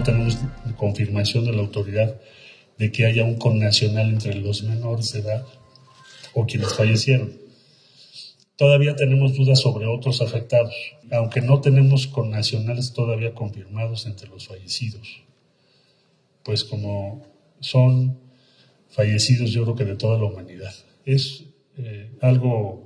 no tenemos confirmación de la autoridad de que haya un connacional entre los menores de edad o quienes fallecieron. Todavía tenemos dudas sobre otros afectados, aunque no tenemos connacionales todavía confirmados entre los fallecidos, pues como son fallecidos yo creo que de toda la humanidad. Es algo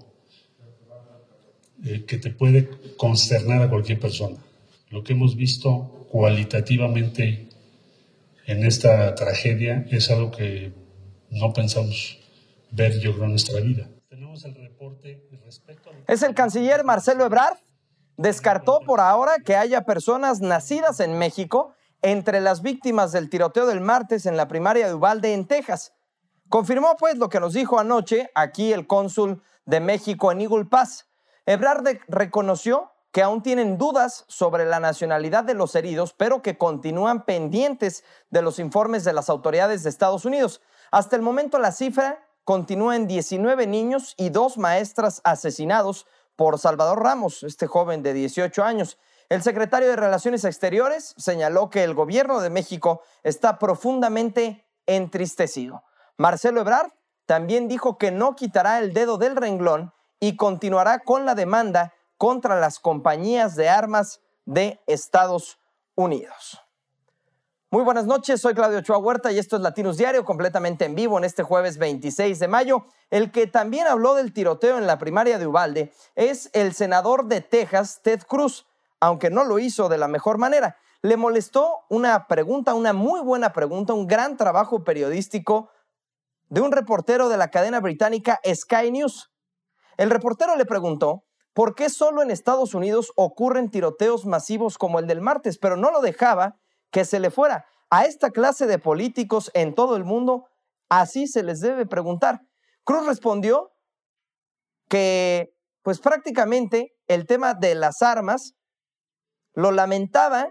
que te puede consternar a cualquier persona. Lo que hemos visto cualitativamente en esta tragedia es algo que no pensamos ver, yo creo, en nuestra vida. Tenemos el reporte respecto a... Es el canciller Marcelo Ebrard. Descartó por ahora que haya personas nacidas en México entre las víctimas del tiroteo del martes en la primaria de Uvalde, en Texas. Confirmó pues lo que nos dijo anoche aquí el cónsul de México en Eagle Pass. Ebrard reconoció que aún tienen dudas sobre la nacionalidad de los heridos, pero que continúan pendientes de los informes de las autoridades de Estados Unidos. Hasta el momento la cifra continúa en 19 niños y 2 maestras asesinados por Salvador Ramos, este joven de 18 años. El secretario de Relaciones Exteriores señaló que el gobierno de México está profundamente entristecido. Marcelo Ebrard también dijo que no quitará el dedo del renglón y continuará con la demanda contra las compañías de armas de Estados Unidos. Muy buenas noches, soy Claudio Ochoa Huerta y esto es Latinos Diario, completamente en vivo en este jueves 26 de mayo. El que también habló del tiroteo en la primaria de Uvalde es el senador de Texas, Ted Cruz, aunque no lo hizo de la mejor manera. Le molestó una pregunta, una muy buena pregunta, un gran trabajo periodístico de un reportero de la cadena británica Sky News. El reportero le preguntó por qué solo en Estados Unidos ocurren tiroteos masivos como el del martes, pero no lo dejaba que se le fuera. A esta clase de políticos en todo el mundo, así se les debe preguntar. Cruz respondió que, pues prácticamente, el tema de las armas lo lamentaba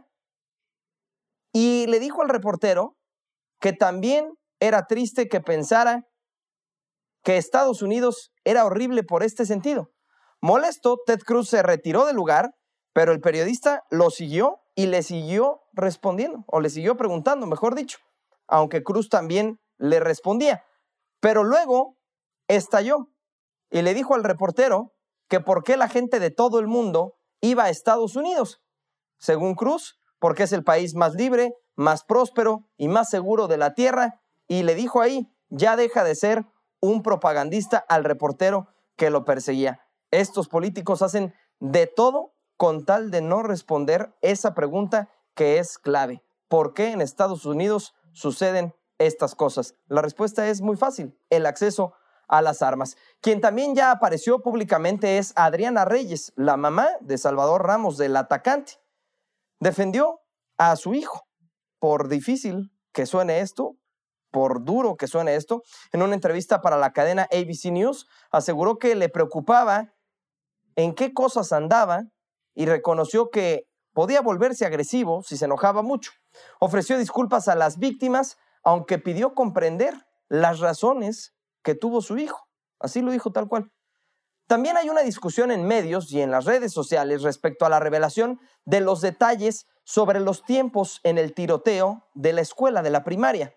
y le dijo al reportero que también era triste que pensara que Estados Unidos era horrible por este sentido. Molesto, Ted Cruz se retiró del lugar, pero el periodista lo siguió y le siguió respondiendo, o le siguió preguntando, mejor dicho, aunque Cruz también le respondía. Pero luego estalló y le dijo al reportero que por qué la gente de todo el mundo iba a Estados Unidos. Según Cruz, porque es el país más libre, más próspero y más seguro de la tierra, y le dijo ahí, ya deja de ser un propagandista al reportero que lo perseguía. Estos políticos hacen de todo con tal de no responder esa pregunta que es clave. ¿Por qué en Estados Unidos suceden estas cosas? La respuesta es muy fácil, el acceso a las armas. Quien también ya apareció públicamente es Adriana Reyes, la mamá de Salvador Ramos, del atacante. Defendió a su hijo, por difícil que suene esto, por duro que suene esto. En una entrevista para la cadena ABC News, aseguró que le preocupaba en qué cosas andaba y reconoció que podía volverse agresivo si se enojaba mucho. Ofreció disculpas a las víctimas, aunque pidió comprender las razones que tuvo su hijo. Así lo dijo tal cual. También hay una discusión en medios y en las redes sociales respecto a la revelación de los detalles sobre los tiempos en el tiroteo de la escuela, de la primaria.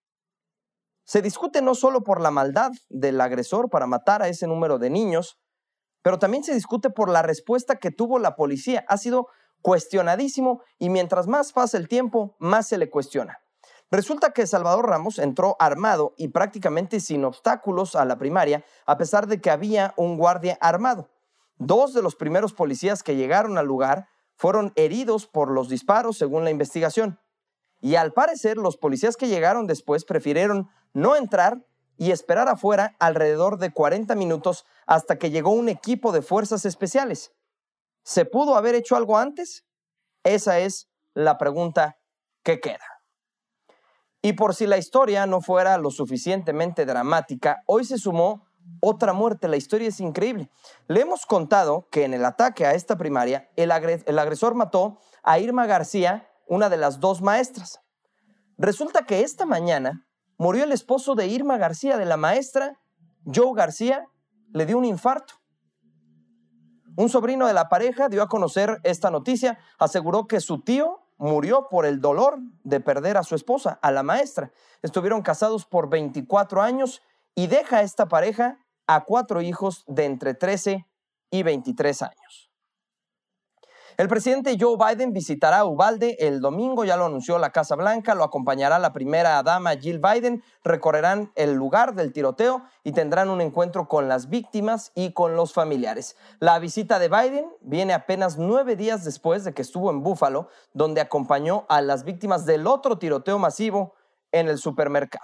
Se discute no solo por la maldad del agresor para matar a ese número de niños, pero también se discute por la respuesta que tuvo la policía. Ha sido cuestionadísimo y mientras más pasa el tiempo, más se le cuestiona. Resulta que Salvador Ramos entró armado y prácticamente sin obstáculos a la primaria, a pesar de que había un guardia armado. 2 de los primeros policías que llegaron al lugar fueron heridos por los disparos, según la investigación. Y al parecer, los policías que llegaron después prefirieron no entrar y esperar afuera alrededor de 40 minutos hasta que llegó un equipo de fuerzas especiales. ¿Se pudo haber hecho algo antes? Esa es la pregunta que queda. Y por si la historia no fuera lo suficientemente dramática, hoy se sumó otra muerte. La historia es increíble. Le hemos contado que en el ataque a esta primaria, el agresor mató a Irma García, una de las 2 maestras. Resulta que esta mañana murió el esposo de Irma García, de la maestra. Joe García le dio un infarto. Un sobrino de la pareja dio a conocer esta noticia, aseguró que su tío murió por el dolor de perder a su esposa, a la maestra. Estuvieron casados por 24 años y deja a esta pareja a 4 hijos de entre 13 y 23 años. El presidente Joe Biden visitará Uvalde el domingo, ya lo anunció la Casa Blanca, lo acompañará la primera dama Jill Biden, recorrerán el lugar del tiroteo y tendrán un encuentro con las víctimas y con los familiares. La visita de Biden viene apenas 9 días después de que estuvo en Buffalo, donde acompañó a las víctimas del otro tiroteo masivo en el supermercado.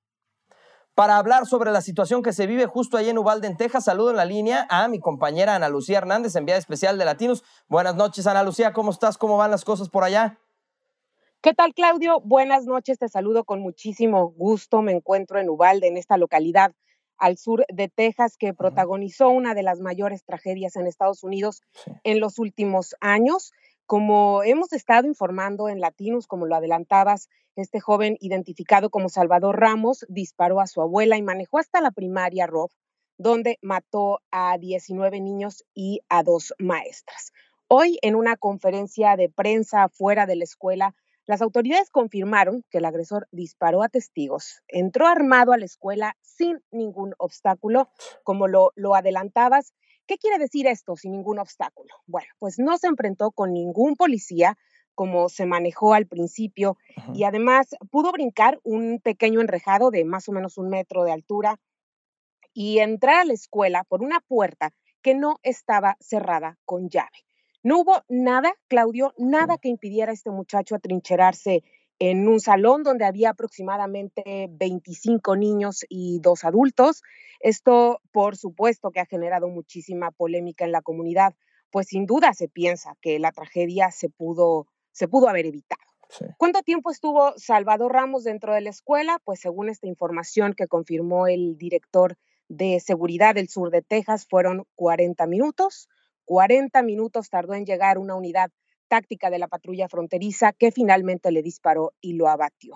Para hablar sobre la situación que se vive justo allí en Uvalde, en Texas, saludo en la línea a mi compañera Ana Lucía Hernández, enviada especial de Latinos. Buenas noches, Ana Lucía, ¿cómo estás? ¿Cómo van las cosas por allá? ¿Qué tal, Claudio? Buenas noches, te saludo con muchísimo gusto. Me encuentro en Uvalde, en esta localidad al sur de Texas, que protagonizó una de las mayores tragedias en Estados Unidos en los últimos años. Como hemos estado informando en Latinos, como lo adelantabas, este joven identificado como Salvador Ramos disparó a su abuela y manejó hasta la primaria Robb, donde mató a 19 niños y a 2 maestras. Hoy, en una conferencia de prensa fuera de la escuela, las autoridades confirmaron que el agresor disparó a testigos, entró armado a la escuela sin ningún obstáculo, como lo adelantabas. ¿Qué quiere decir esto, sin ningún obstáculo? Bueno, pues no se enfrentó con ningún policía, como se manejó al principio, y además pudo brincar un pequeño enrejado de más o menos 1 metro de altura y entrar a la escuela por una puerta que no estaba cerrada con llave. No hubo nada, Claudio, nada que impidiera a este muchacho atrincherarse en un salón donde había aproximadamente 25 niños y 2 adultos. Esto, por supuesto, que ha generado muchísima polémica en la comunidad, pues sin duda se piensa que la tragedia se pudo haber evitado. Sí. ¿Cuánto tiempo estuvo Salvador Ramos dentro de la escuela? Pues según esta información que confirmó el director de seguridad del sur de Texas, fueron 40 minutos. 40 minutos tardó en llegar una unidad táctica de la patrulla fronteriza que finalmente le disparó y lo abatió.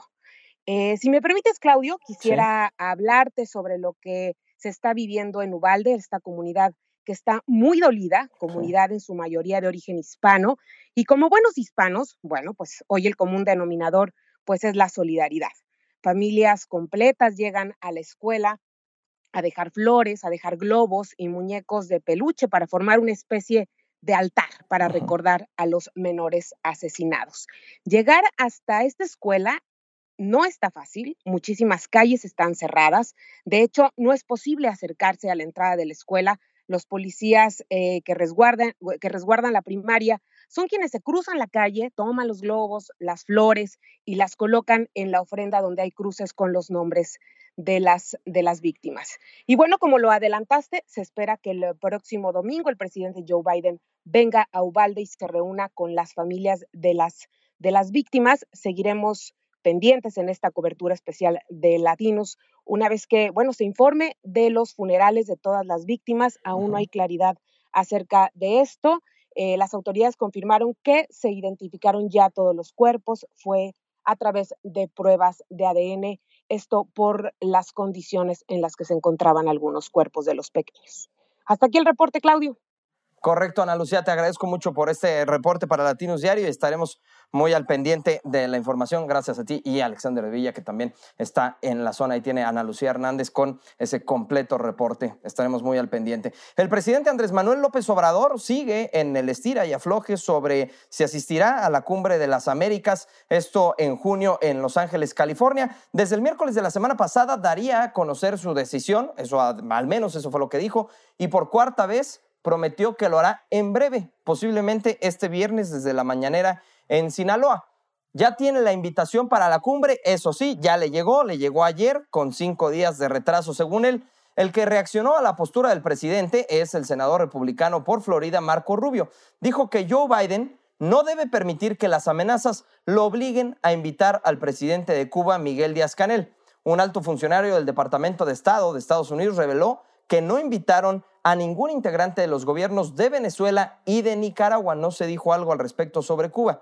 Si me permites, Claudio, quisiera hablarte sobre lo que se está viviendo en Uvalde, esta comunidad que está muy dolida, comunidad en su mayoría de origen hispano, y como buenos hispanos, bueno, pues hoy el común denominador pues es la solidaridad. Familias completas llegan a la escuela a dejar flores, a dejar globos y muñecos de peluche para formar una especie de altar para recordar a los menores asesinados. Llegar hasta esta escuela no está fácil, muchísimas calles están cerradas, de hecho no es posible acercarse a la entrada de la escuela. Los policías que resguardan la primaria son quienes se cruzan la calle, toman los globos, las flores y las colocan en la ofrenda donde hay cruces con los nombres de las víctimas. Y bueno, como lo adelantaste, se espera que el próximo domingo el presidente Joe Biden venga a Uvalde y se reúna con las familias de las víctimas. Seguiremos pendientes en esta cobertura especial de Latinos. Una vez que, bueno, se informe de los funerales de todas las víctimas, aún no hay claridad acerca de esto. Las autoridades confirmaron que se identificaron ya todos los cuerpos, fue a través de pruebas de ADN, esto por las condiciones en las que se encontraban algunos cuerpos de los pequeños. Hasta aquí el reporte, Claudio. Correcto, Ana Lucía, te agradezco mucho por este reporte para Latinos Diario y estaremos muy al pendiente de la información. Gracias a ti y a Alexander Villa, que también está en la zona y tiene a Ana Lucía Hernández con ese completo reporte. Estaremos muy al pendiente. El presidente Andrés Manuel López Obrador sigue en el estira y afloje sobre si asistirá a la Cumbre de las Américas, esto en junio en Los Ángeles, California. Desde el miércoles de la semana pasada daría a conocer su decisión, eso al menos eso fue lo que dijo, y por cuarta vez prometió que lo hará en breve, posiblemente este viernes desde la mañanera en Sinaloa. Ya tiene la invitación para la cumbre, eso sí, ya le llegó ayer con 5 días de retraso según él. El que reaccionó a la postura del presidente es el senador republicano por Florida, Marco Rubio. Dijo que Joe Biden no debe permitir que las amenazas lo obliguen a invitar al presidente de Cuba, Miguel Díaz-Canel. Un alto funcionario del Departamento de Estado de Estados Unidos reveló que no invitaron a ningún integrante de los gobiernos de Venezuela y de Nicaragua. No se dijo algo al respecto sobre Cuba.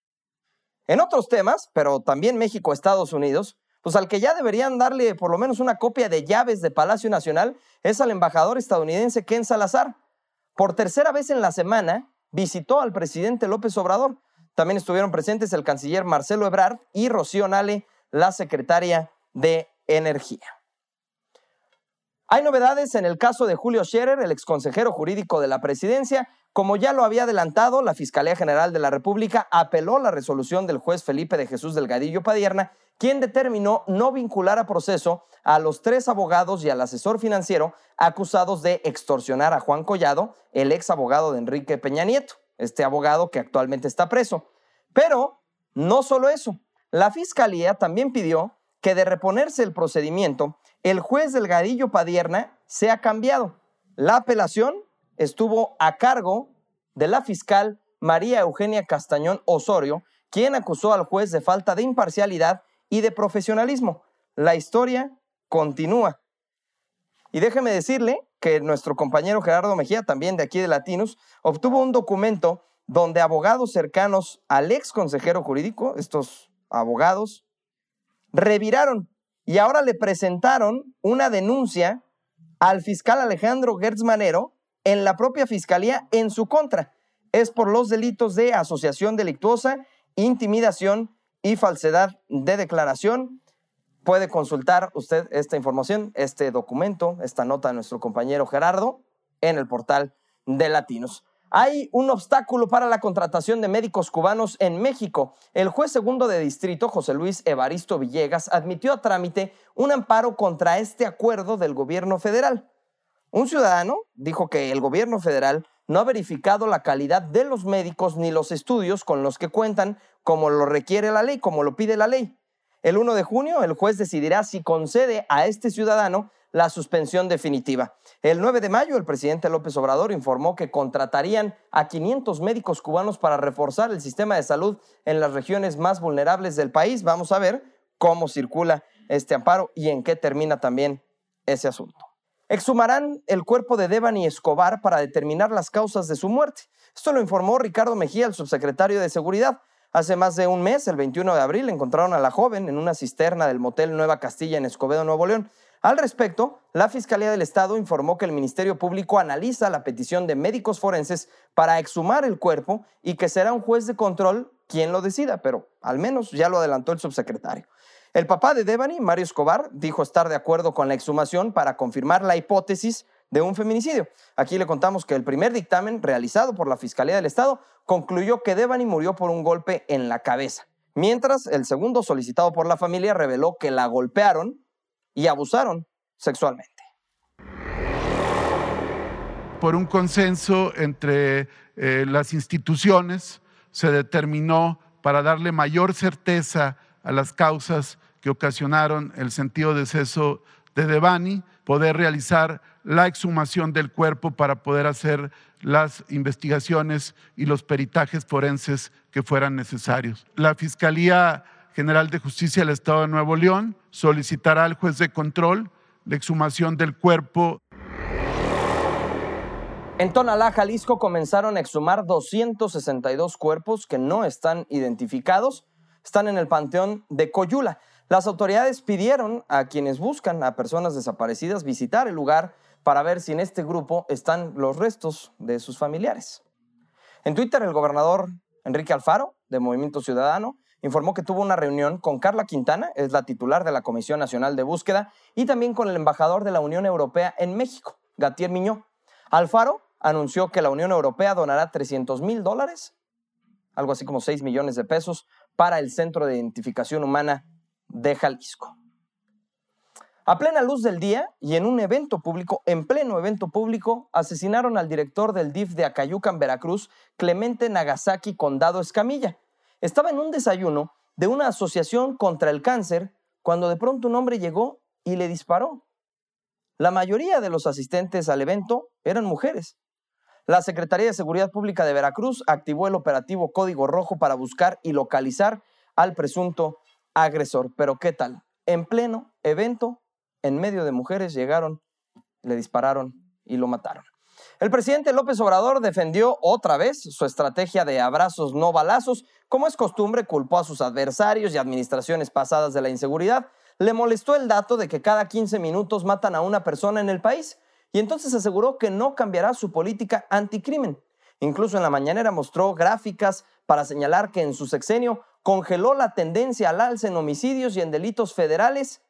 En otros temas, pero también México, Estados Unidos, pues al que ya deberían darle por lo menos una copia de llaves de Palacio Nacional es al embajador estadounidense Ken Salazar. Por tercera vez en la semana visitó al presidente López Obrador. También estuvieron presentes el canciller Marcelo Ebrard y Rocío Nale, la secretaria de Energía. Hay novedades en el caso de Julio Scherer, el exconsejero jurídico de la presidencia. Como ya lo había adelantado, la Fiscalía General de la República apeló la resolución del juez Felipe de Jesús Delgadillo Padierna, quien determinó no vincular a proceso a los 3 abogados y al asesor financiero acusados de extorsionar a Juan Collado, el ex abogado de Enrique Peña Nieto, este abogado que actualmente está preso. Pero no solo eso, la Fiscalía también pidió que de reponerse el procedimiento, el juez Delgadillo Padierna sea cambiado. La apelación estuvo a cargo de la fiscal María Eugenia Castañón Osorio, quien acusó al juez de falta de imparcialidad y de profesionalismo. La historia continúa. Y déjeme decirle que nuestro compañero Gerardo Mejía, también de aquí de Latinos, obtuvo un documento donde abogados cercanos al ex consejero jurídico, estos abogados, reviraron y ahora le presentaron una denuncia al fiscal Alejandro Gertz Manero en la propia fiscalía en su contra. Es por los delitos de asociación delictuosa, intimidación y falsedad de declaración. Puede consultar usted esta información, este documento, esta nota de nuestro compañero Gerardo en el portal de Latinos. Hay un obstáculo para la contratación de médicos cubanos en México. El juez segundo de distrito, José Luis Evaristo Villegas, admitió a trámite un amparo contra este acuerdo del gobierno federal. Un ciudadano dijo que el gobierno federal no ha verificado la calidad de los médicos ni los estudios con los que cuentan, como lo requiere la ley, como lo pide la ley. El 1 de junio, el juez decidirá si concede a este ciudadano la suspensión definitiva. El 9 de mayo, el presidente López Obrador informó que contratarían a 500 médicos cubanos para reforzar el sistema de salud en las regiones más vulnerables del país. Vamos a ver cómo circula este amparo y en qué termina también ese asunto. Exhumarán el cuerpo de Devani Escobar para determinar las causas de su muerte. Esto lo informó Ricardo Mejía, el subsecretario de Seguridad. Hace más de un mes, el 21 de abril, encontraron a la joven en una cisterna del motel Nueva Castilla en Escobedo, Nuevo León. Al respecto, la Fiscalía del Estado informó que el Ministerio Público analiza la petición de médicos forenses para exhumar el cuerpo y que será un juez de control quien lo decida, pero al menos ya lo adelantó el subsecretario. El papá de Devani, Mario Escobar, dijo estar de acuerdo con la exhumación para confirmar la hipótesis de un feminicidio. Aquí le contamos que el primer dictamen realizado por la Fiscalía del Estado concluyó que Devani murió por un golpe en la cabeza, mientras el segundo, solicitado por la familia, reveló que la golpearon y abusaron sexualmente. Por un consenso entre las instituciones se determinó, para darle mayor certeza a las causas que ocasionaron el sentido deceso de Devani, poder realizar la exhumación del cuerpo para poder hacer las investigaciones y los peritajes forenses que fueran necesarios. La Fiscalía General de Justicia del Estado de Nuevo León solicitará al juez de control la exhumación del cuerpo. En Tonalá, Jalisco, comenzaron a exhumar 262 cuerpos que no están identificados. Están en el panteón de Coyula. Las autoridades pidieron a quienes buscan a personas desaparecidas visitar el lugar para ver si en este grupo están los restos de sus familiares. En Twitter, el gobernador Enrique Alfaro, de Movimiento Ciudadano, informó que tuvo una reunión con Carla Quintana, es la titular de la Comisión Nacional de Búsqueda, y también con el embajador de la Unión Europea en México, Gatier Miñó. Alfaro anunció que la Unión Europea donará $300,000, algo así como 6 millones de pesos, para el Centro de Identificación Humana de Jalisco. A plena luz del día y en un evento público, en pleno evento público, asesinaron al director del DIF de Acayucan, Veracruz, Clemente Nagasaki Condado Escamilla. Estaba en un desayuno de una asociación contra el cáncer cuando de pronto un hombre llegó y le disparó. La mayoría de los asistentes al evento eran mujeres. La Secretaría de Seguridad Pública de Veracruz activó el operativo Código Rojo para buscar y localizar al presunto agresor. Pero ¿qué tal? En pleno evento, en medio de mujeres, llegaron, le dispararon y lo mataron. El presidente López Obrador defendió otra vez su estrategia de abrazos no balazos. Como es costumbre, culpó a sus adversarios y administraciones pasadas de la inseguridad. Le molestó el dato de que cada 15 minutos matan a una persona en el país y entonces aseguró que no cambiará su política anticrimen. Incluso en la mañanera mostró gráficas para señalar que en su sexenio congeló la tendencia al alza en homicidios y en delitos federales.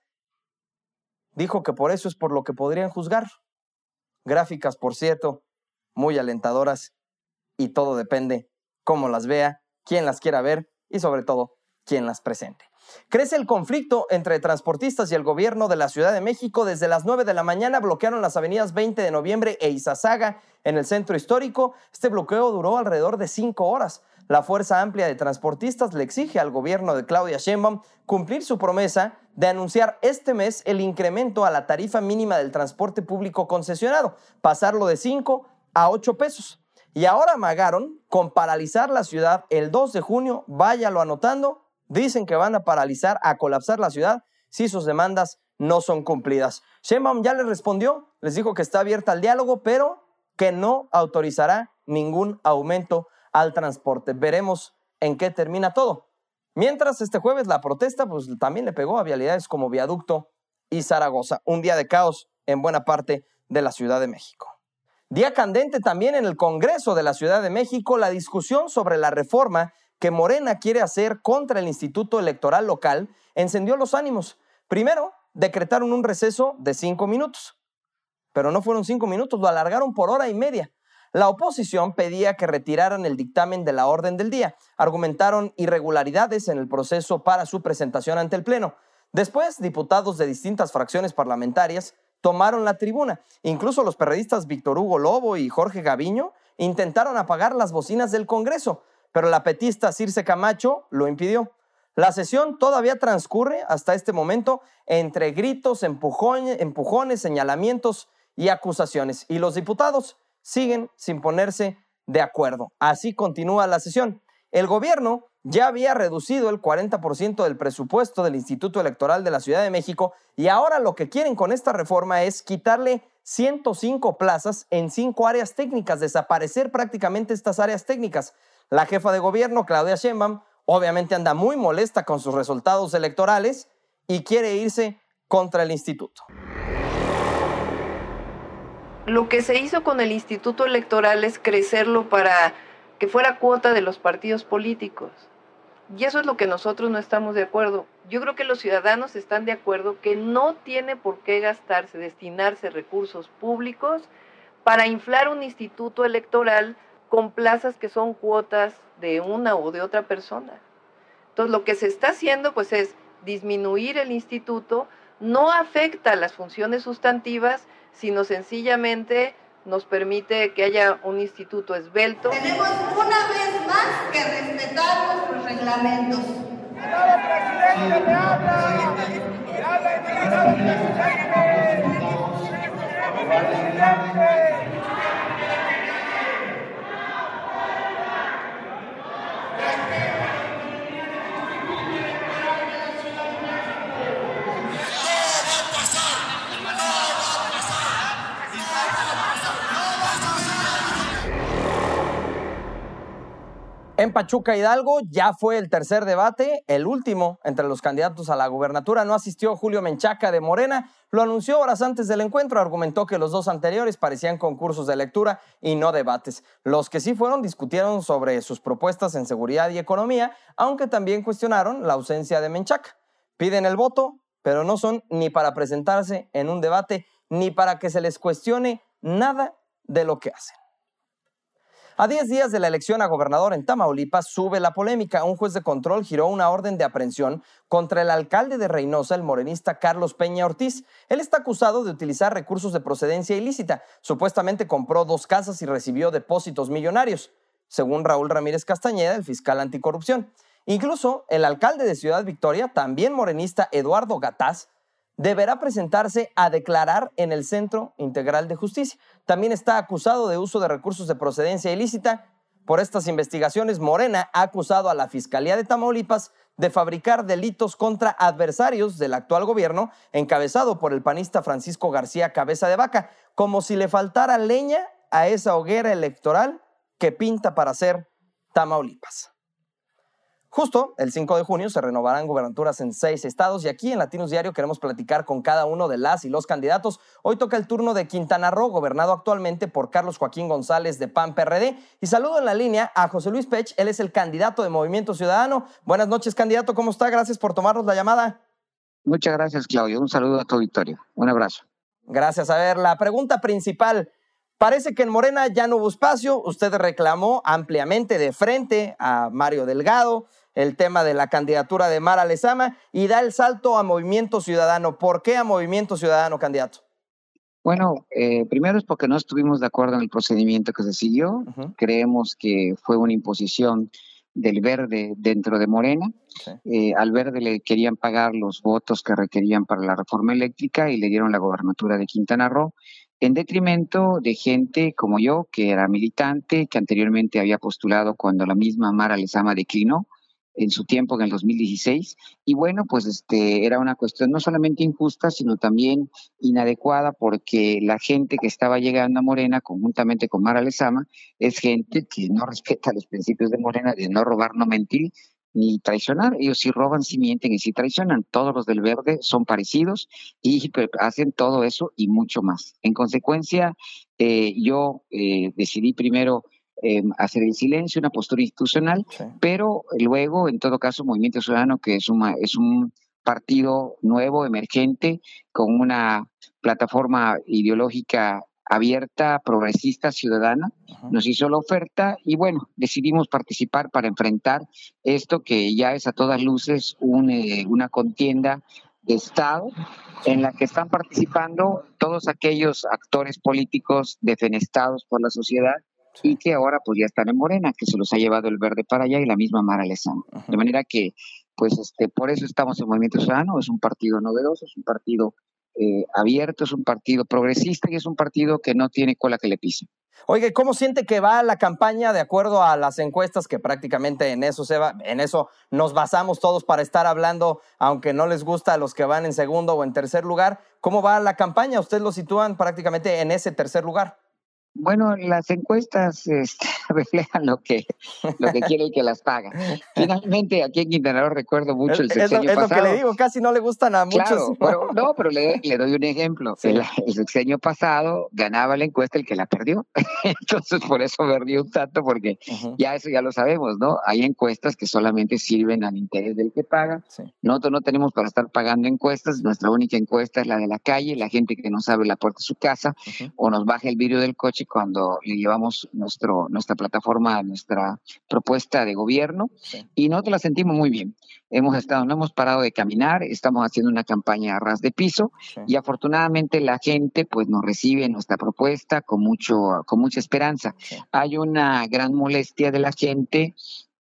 Dijo que por eso es por lo que podrían juzgar. Gráficas, por cierto, muy alentadoras, y todo depende cómo las vea, quién las quiera ver y sobre todo quién las presente. Crece el conflicto entre transportistas y el gobierno de la Ciudad de México. Desde las 9 de la mañana bloquearon las avenidas 20 de noviembre e Izazaga en el centro histórico. Este bloqueo duró alrededor de 5 horas. La Fuerza Amplia de Transportistas le exige al gobierno de Claudia Sheinbaum cumplir su promesa de anunciar este mes el incremento a la tarifa mínima del transporte público concesionado, pasarlo de 5 a 8 pesos. Y ahora amagaron con paralizar la ciudad el 2 de junio, váyalo anotando. Dicen que van a paralizar, a colapsar la ciudad si sus demandas no son cumplidas. Sheinbaum ya les respondió, les dijo que está abierta al diálogo, pero que no autorizará ningún aumento al transporte. Veremos en qué termina todo. Mientras, este jueves la protesta pues también le pegó a vialidades como Viaducto y Zaragoza. Un día de caos en buena parte de la Ciudad de México. Día candente también en el Congreso de la Ciudad de México, la discusión sobre la reforma que Morena quiere hacer contra el Instituto Electoral local encendió los ánimos. Primero, decretaron un receso de 5 minutos. Pero no fueron 5 minutos, lo alargaron por hora y media. La oposición pedía que retiraran el dictamen de la orden del día. Argumentaron irregularidades en el proceso para su presentación ante el Pleno. Después, diputados de distintas fracciones parlamentarias tomaron la tribuna. Incluso los perredistas Víctor Hugo Lobo y Jorge Gaviño intentaron apagar las bocinas del Congreso, pero la petista Circe Camacho lo impidió. La sesión todavía transcurre hasta este momento entre gritos, empujones, señalamientos y acusaciones. Y los diputados siguen sin ponerse de acuerdo. Así continúa la sesión. El gobierno ya había reducido el 40% del presupuesto del Instituto Electoral de la Ciudad de México y ahora lo que quieren con esta reforma es quitarle 105 plazas en 5 áreas técnicas, desaparecer prácticamente estas áreas técnicas. La jefa de gobierno, Claudia Sheinbaum, obviamente anda muy molesta con sus resultados electorales y quiere irse contra el instituto. Lo que se hizo con el Instituto Electoral es crecerlo para que fuera cuota de los partidos políticos. Y eso es lo que nosotros no estamos de acuerdo. Yo creo que los ciudadanos están de acuerdo que no tiene por qué gastarse, destinarse recursos públicos para inflar un instituto electoral con plazas que son cuotas de una o de otra persona. Entonces, lo que se está haciendo pues es disminuir el instituto, no afecta las funciones sustantivas, sino sencillamente nos permite que haya un instituto esbelto. Tenemos una vez más que respetar nuestros reglamentos. ¡Presidente, me habla! ¡Me habla y me ¡Presidente! En Pachuca, Hidalgo, ya fue el tercer debate, el último entre los candidatos a la gubernatura. No asistió Julio Menchaca de Morena, lo anunció horas antes del encuentro, argumentó que los dos anteriores parecían concursos de lectura y no debates. Los que sí fueron discutieron sobre sus propuestas en seguridad y economía, aunque también cuestionaron la ausencia de Menchaca. Piden el voto, pero no son ni para presentarse en un debate, ni para que se les cuestione nada de lo que hacen. A 10 días de la elección a gobernador en Tamaulipas, sube la polémica. Un juez de control giró una orden de aprehensión contra el alcalde de Reynosa, el morenista Carlos Peña Ortiz. Él está acusado de utilizar recursos de procedencia ilícita. Supuestamente compró 2 casas y recibió depósitos millonarios, según Raúl Ramírez Castañeda, el fiscal anticorrupción. Incluso el alcalde de Ciudad Victoria, también morenista Eduardo Gataz, deberá presentarse a declarar en el Centro Integral de Justicia. También está acusado de uso de recursos de procedencia ilícita. Por estas investigaciones, Morena ha acusado a la Fiscalía de Tamaulipas de fabricar delitos contra adversarios del actual gobierno, encabezado por el panista Francisco García Cabeza de Vaca, como si le faltara leña a esa hoguera electoral que pinta para ser Tamaulipas. Justo el 5 de junio se renovarán gubernaturas en 6 estados y aquí en Latinos Diario queremos platicar con cada uno de las y los candidatos. Hoy toca el turno de Quintana Roo, gobernado actualmente por Carlos Joaquín González de PAN-PRD. Y saludo en la línea a José Luis Pech, él es el candidato de Movimiento Ciudadano. Buenas noches, candidato, ¿cómo está? Gracias por tomarnos la llamada. Muchas gracias, Claudio. Un saludo a tu auditorio. Un abrazo. Gracias. A ver, la pregunta principal. Parece que en Morena ya no hubo espacio. Usted reclamó ampliamente de frente a Mario Delgado el tema de la candidatura de Mara Lezama y da el salto a Movimiento Ciudadano. ¿Por qué a Movimiento Ciudadano, candidato? Bueno, primero es porque no estuvimos de acuerdo en el procedimiento que se siguió. Creemos que fue una imposición del Verde dentro de Morena. Al Verde le querían pagar los votos que requerían para la reforma eléctrica y le dieron la gobernatura de Quintana Roo, en detrimento de gente como yo, que era militante, que anteriormente había postulado cuando la misma Mara Lezama declinó en su tiempo, en el 2016, y bueno, pues era una cuestión no solamente injusta, sino también inadecuada, porque la gente que estaba llegando a Morena, conjuntamente con Mara Lezama, es gente que no respeta los principios de Morena, de no robar, no mentir, ni traicionar. Ellos sí roban, sí mienten y sí traicionan. Todos los del Verde son parecidos y hacen todo eso y mucho más. En consecuencia, yo decidí primero hacer el silencio, una postura institucional, pero luego, en todo caso, Movimiento Ciudadano, que es un partido nuevo, emergente, con una plataforma ideológica abierta, progresista, ciudadana, nos hizo la oferta y bueno, decidimos participar para enfrentar esto que ya es a todas luces una contienda de Estado en la que están participando todos aquellos actores políticos defenestrados por la sociedad y que ahora pues ya están en Morena, que se los ha llevado el Verde para allá y la misma Mara Lezama. De manera que pues por eso estamos en Movimiento Ciudadano. Es un partido novedoso, es un partido abierto, es un partido progresista y es un partido que no tiene cola que le pise. Oye, ¿cómo siente que va la campaña de acuerdo a las encuestas, que prácticamente en eso nos basamos todos para estar hablando, aunque no les gusta a los que van en segundo o en tercer lugar? ¿Cómo va la campaña? Ustedes lo sitúan prácticamente en ese tercer lugar. Bueno, las encuestas reflejan lo que quiere el que las paga. Finalmente, aquí en Quintana Roo recuerdo mucho el sexenio pasado. Es lo que le digo, casi no le gustan a muchos. Claro, pero le doy un ejemplo. Sí. El sexenio pasado ganaba la encuesta el que la perdió. Entonces, por eso perdió un tanto, porque ya eso ya lo sabemos, ¿no? Hay encuestas que solamente sirven al interés del que paga. Sí. Nosotros no tenemos para estar pagando encuestas. Nuestra única encuesta es la de la calle, la gente que nos abre la puerta de su casa o nos baja el vidrio del coche cuando le llevamos nuestra plataforma, nuestra propuesta de gobierno, y nosotros la sentimos muy bien. No hemos parado de caminar, estamos haciendo una campaña a ras de piso y afortunadamente la gente pues nos recibe nuestra propuesta con mucha esperanza. Hay una gran molestia de la gente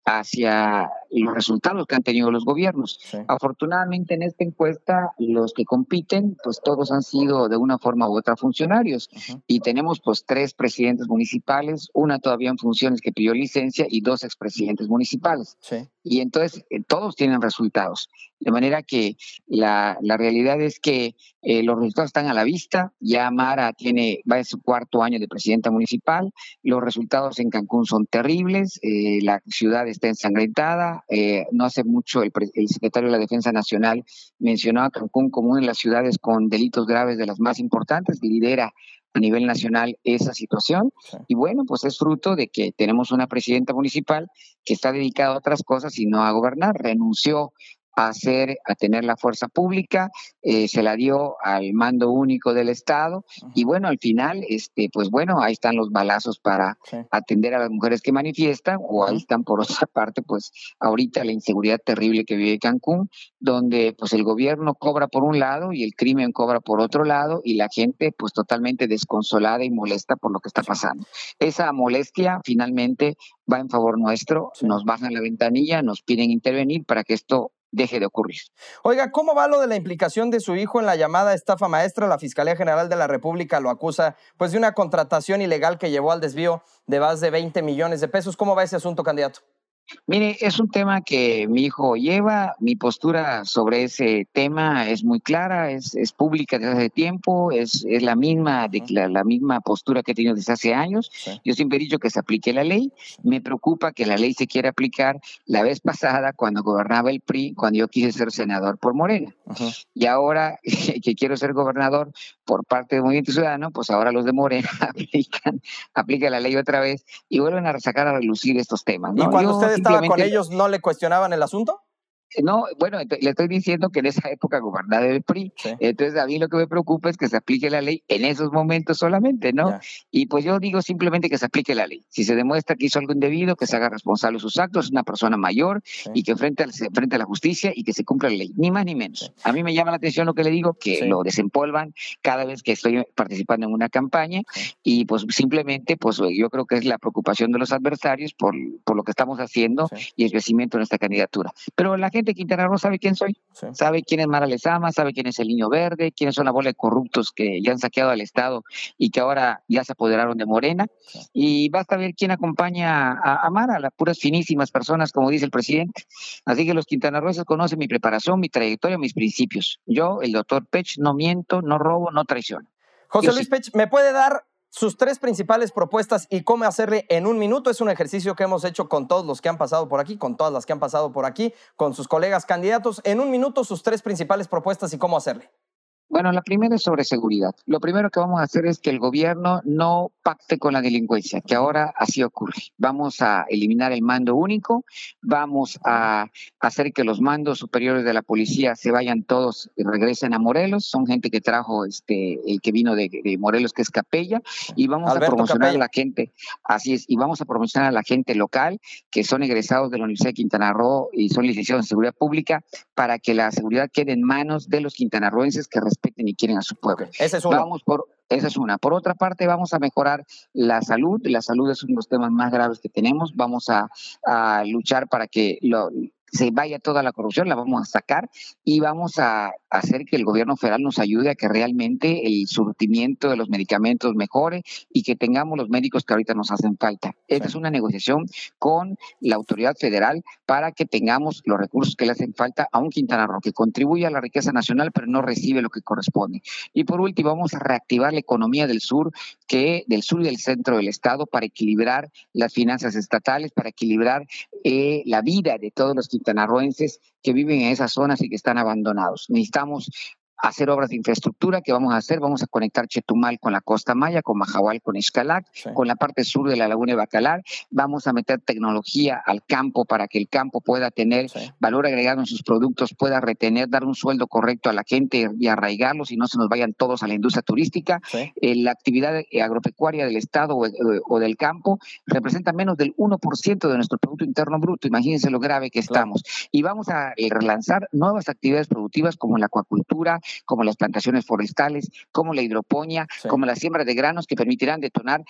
hacia los resultados que han tenido los gobiernos. Afortunadamente en esta encuesta los que compiten pues todos han sido de una forma u otra funcionarios y tenemos pues 3 presidentes municipales, una todavía en funciones que pidió licencia y 2 expresidentes municipales. Y entonces todos tienen resultados. De manera que la realidad es que los resultados están a la vista. Ya Mara va en su 4º año de presidenta municipal. Los resultados en Cancún son terribles. La ciudad está ensangrentada. No hace mucho el secretario de la Defensa Nacional mencionó a Cancún como una de las ciudades con delitos graves de las más importantes. Lidera a nivel nacional esa situación y bueno, pues es fruto de que tenemos una presidenta municipal que está dedicada a otras cosas y no a gobernar. Renunció a tener la fuerza pública, se la dio al mando único del Estado y bueno, al final, pues bueno, ahí están los balazos para atender a las mujeres que manifiestan o ahí están por otra parte, pues ahorita la inseguridad terrible que vive Cancún, donde pues el gobierno cobra por un lado y el crimen cobra por otro lado y la gente pues totalmente desconsolada y molesta por lo que está pasando. Esa molestia finalmente va en favor nuestro, nos bajan la ventanilla, nos piden intervenir para que esto deje de ocurrir. Oiga, ¿cómo va lo de la implicación de su hijo en la llamada estafa maestra? La Fiscalía General de la República lo acusa pues de una contratación ilegal que llevó al desvío de más de 20 millones de pesos. ¿Cómo va ese asunto, candidato? Mire, es un tema que mi hijo lleva. Mi postura sobre ese tema es muy clara, es pública desde hace tiempo, es la misma, la misma postura que he tenido desde hace años. Sí. Yo siempre he dicho que se aplique la ley. Me preocupa que la ley se quiera aplicar la vez pasada cuando gobernaba el PRI, cuando yo quise ser senador por Morena. Ujú. Y ahora que quiero ser gobernador por parte del Movimiento Ciudadano, pues ahora los de Morena aplican la ley otra vez y vuelven a sacar a relucir estos temas, ¿no? ¿Y cuando Yo usted estaba con simplemente- ellos no le cuestionaban el asunto? No, bueno, le estoy diciendo que en esa época gobernaba el PRI. Sí. Entonces, a mí lo que me preocupa es que se aplique la ley en esos momentos solamente, ¿no? Ya. Y pues yo digo simplemente que se aplique la ley. Si se demuestra que hizo algo indebido, que se haga responsable de sus actos, es una persona mayor y que se enfrente a la justicia y que se cumpla la ley, ni más ni menos. Sí. A mí me llama la atención lo que le digo, que Sí. lo desempolvan cada vez que estoy participando en una campaña Sí. y pues simplemente, pues yo creo que es la preocupación de los adversarios por lo que estamos haciendo Sí. y el crecimiento de nuestra candidatura. Pero la gente de Quintana Roo sabe quién soy, Sí. sabe quién es Mara Lezama, sabe quién es el Niño Verde, quiénes son la bola de corruptos que ya han saqueado al Estado y que ahora ya se apoderaron de Morena. Sí. Y basta ver quién acompaña a Mara, las puras finísimas personas, como dice el presidente. Así que los quintanarroenses conocen mi preparación, mi trayectoria, mis principios. Yo, el doctor Pech, no miento, no robo, no traiciono. José Yo Luis sí. Pech, ¿me puede dar sus 3 principales propuestas y cómo hacerle en 1 minuto? Es un ejercicio que hemos hecho con todos los que han pasado por aquí, con todas las que han pasado por aquí, con sus colegas candidatos. En 1 minuto, sus 3 principales propuestas y cómo hacerle. Bueno, la primera es sobre seguridad. Lo primero que vamos a hacer es que el gobierno no pacte con la delincuencia, que ahora así ocurre. Vamos a eliminar el mando único, vamos a hacer que los mandos superiores de la policía se vayan todos y regresen a Morelos. Son gente que trajo el que vino de Morelos, que es Capella, y vamos Alberto a promocionar Capella. a la gente, así es, y vamos a promocionar a la gente local, que son egresados de la Universidad de Quintana Roo y son licenciados en seguridad pública, para que la seguridad quede en manos de los quintanarroenses que respeten y quieren a su pueblo. Ese es uno. Esa es una. Por otra parte, vamos a mejorar la salud. La salud es uno de los temas más graves que tenemos. Vamos a luchar para que se vaya toda la corrupción, la vamos a sacar y vamos a hacer que el gobierno federal nos ayude a que realmente el surtimiento de los medicamentos mejore y que tengamos los médicos que ahorita nos hacen falta. Esta es una negociación con la autoridad federal para que tengamos los recursos que le hacen falta a un Quintana Roo que contribuye a la riqueza nacional pero no recibe lo que corresponde. Y por último, vamos a reactivar la economía del sur y del centro del estado para equilibrar las finanzas estatales, para equilibrar la vida de todos los quintanarroenses que viven en esas zonas y que están abandonados. Necesitamos hacer obras de infraestructura que vamos a hacer. Vamos a conectar Chetumal con la Costa Maya, con Mahahual, con Xcalac, con la parte sur de la Laguna de Bacalar. Vamos a meter tecnología al campo para que el campo pueda tener valor agregado en sus productos, pueda retener, dar un sueldo correcto a la gente y arraigarlos y no se nos vayan todos a la industria turística. La actividad agropecuaria del Estado o del campo representa menos del 1% de nuestro Producto Interno Bruto. Imagínense lo grave que estamos. Y vamos a relanzar nuevas actividades productivas como la acuacultura, como las plantaciones forestales, como la hidroponía, como la siembra de granos que permitirán detonar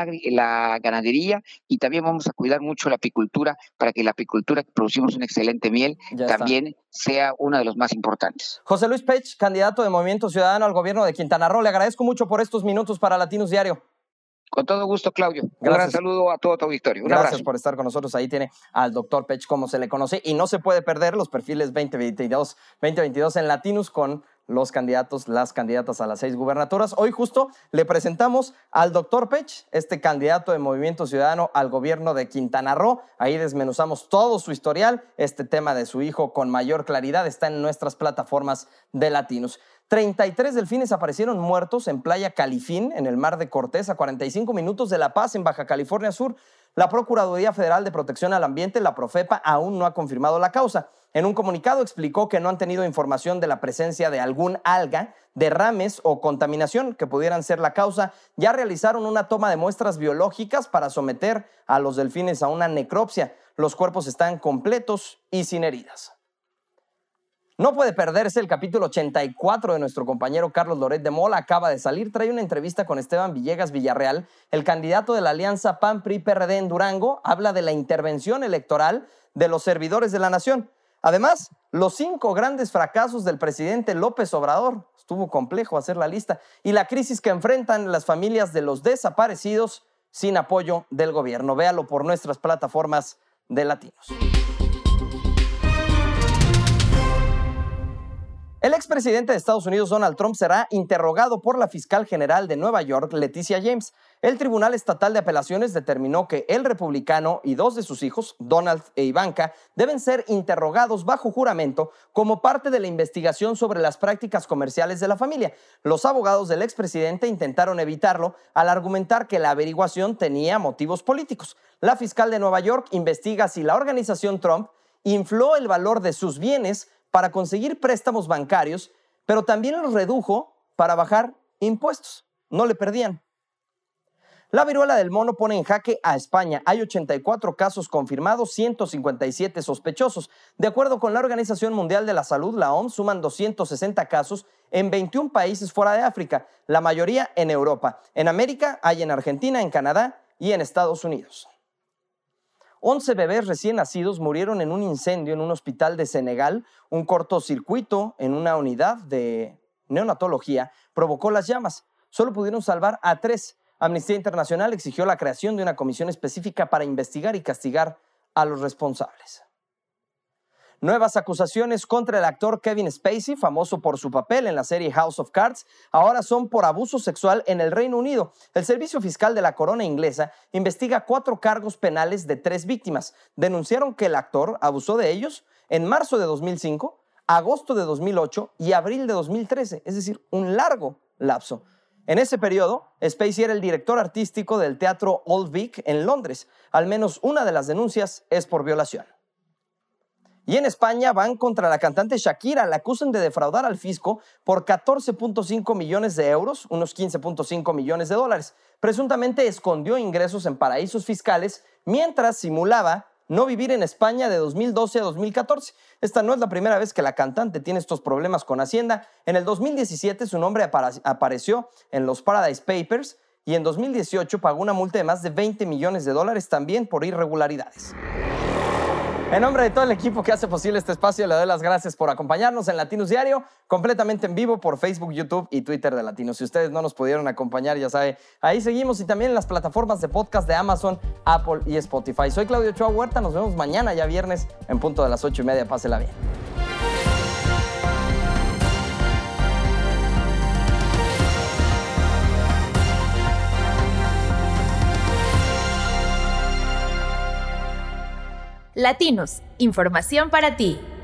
la ganadería, y también vamos a cuidar mucho la apicultura para que la apicultura, que producimos una excelente miel, también sea uno de los más importantes. José Luis Pech, candidato de Movimiento Ciudadano al gobierno de Quintana Roo, le agradezco mucho por estos minutos para Latinos Diario. Con todo gusto, Claudio. Gracias. Un gran saludo a todo tu auditorio. Un Gracias abrazo. por estar con nosotros. Ahí tiene al doctor Pech, como se le conoce, y no se puede perder los perfiles 2022 en Latinos con los candidatos, las candidatas a las 6 gubernaturas. Hoy justo le presentamos al doctor Pech, este candidato de Movimiento Ciudadano al gobierno de Quintana Roo. Ahí desmenuzamos todo su historial. Este tema de su hijo con mayor claridad está en nuestras plataformas de Latinos. 33 delfines aparecieron muertos en Playa Califín, en el Mar de Cortés, a 45 minutos de La Paz, en Baja California Sur. La Procuraduría Federal de Protección al Ambiente, la Profepa, aún no ha confirmado la causa. En un comunicado explicó que no han tenido información de la presencia de algún alga, derrames o contaminación que pudieran ser la causa. Ya realizaron una toma de muestras biológicas para someter a los delfines a una necropsia. Los cuerpos están completos y sin heridas. No puede perderse el capítulo 84 de nuestro compañero Carlos Loret de Mola. Acaba de salir, trae una entrevista con Esteban Villegas Villarreal, el candidato de la alianza PAN-PRI-PRD en Durango. Habla de la intervención electoral de los servidores de la nación. Además, los 5 grandes fracasos del presidente López Obrador. Estuvo complejo hacer la lista. Y la crisis que enfrentan las familias de los desaparecidos sin apoyo del gobierno. Véalo por nuestras plataformas de Latinos. El expresidente de Estados Unidos, Donald Trump, será interrogado por la fiscal general de Nueva York, Leticia James. El Tribunal Estatal de Apelaciones determinó que el republicano y 2 de sus hijos, Donald e Ivanka, deben ser interrogados bajo juramento como parte de la investigación sobre las prácticas comerciales de la familia. Los abogados del expresidente intentaron evitarlo al argumentar que la averiguación tenía motivos políticos. La fiscal de Nueva York investiga si la organización Trump infló el valor de sus bienes para conseguir préstamos bancarios, pero también los redujo para bajar impuestos. No le perdían. La viruela del mono pone en jaque a España. Hay 84 casos confirmados, 157 sospechosos. De acuerdo con la Organización Mundial de la Salud, la OMS, suman 260 casos en 21 países fuera de África, la mayoría en Europa. En América hay en Argentina, en Canadá y en Estados Unidos. 11 bebés recién nacidos murieron en un incendio en un hospital de Senegal. Un cortocircuito en una unidad de neonatología provocó las llamas. Solo pudieron salvar a 3. Amnistía Internacional exigió la creación de una comisión específica para investigar y castigar a los responsables. Nuevas acusaciones contra el actor Kevin Spacey, famoso por su papel en la serie House of Cards, ahora son por abuso sexual en el Reino Unido. El Servicio Fiscal de la Corona Inglesa investiga 4 cargos penales de 3 víctimas. Denunciaron que el actor abusó de ellos en marzo de 2005, agosto de 2008 y abril de 2013, es decir, un largo lapso. En ese periodo, Spacey era el director artístico del Teatro Old Vic en Londres. Al menos una de las denuncias es por violación. Y en España van contra la cantante Shakira. La acusan de defraudar al fisco por 14.5 millones de euros, unos 15.5 millones de dólares. Presuntamente escondió ingresos en paraísos fiscales mientras simulaba no vivir en España de 2012 a 2014. Esta no es la primera vez que la cantante tiene estos problemas con Hacienda. En el 2017 su nombre apareció en los Paradise Papers y en 2018 pagó una multa de más de 20 millones de dólares también por irregularidades. En nombre de todo el equipo que hace posible este espacio, le doy las gracias por acompañarnos en Latinos Diario, completamente en vivo por Facebook, YouTube y Twitter de Latinos. Si ustedes no nos pudieron acompañar, ya sabe, ahí seguimos y también en las plataformas de podcast de Amazon, Apple y Spotify. Soy Claudio Ochoa Huerta, nos vemos mañana, ya viernes, en punto de las 8:30. Pásela bien. Latinos, información para ti.